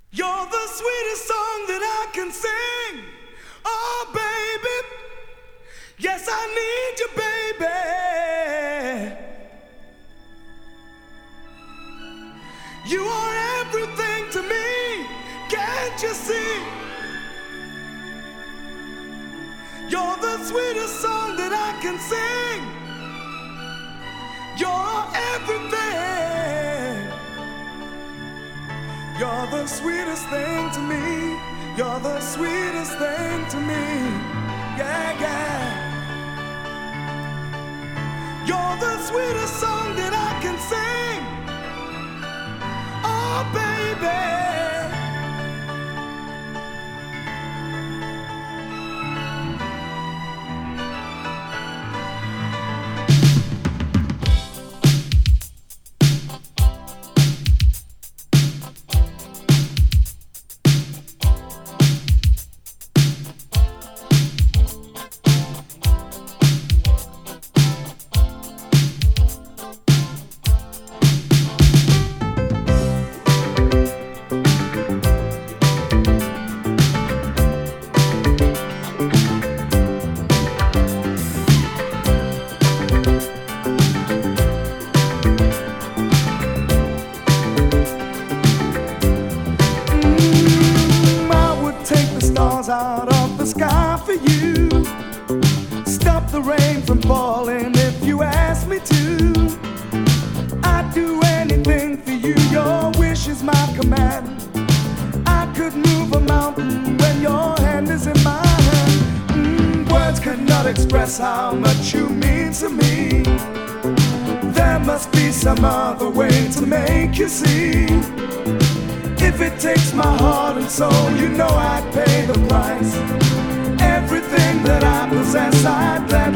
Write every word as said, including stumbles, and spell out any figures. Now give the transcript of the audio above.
You're the sweetest song that I can sing. Oh, baby. Yes, I need you, baby. You are everything to me. Can't you see? You're the sweetest song that I can sing. You're everything. You're the sweetest thing to me. You're the sweetest thing to me. Yeah, yeah. You're the sweetest song that I can sing. Oh, baby. Out of the sky for you, stop the rain from falling if you ask me to. I'd do anything for you, your wish is my command. I could move a mountain when your hand is in my hand. mm, Words cannot express how much you mean to me. There must be some other way to make you see. If it takes my heart and soul, you know I'd pay the price. Everything that I possess, I'd let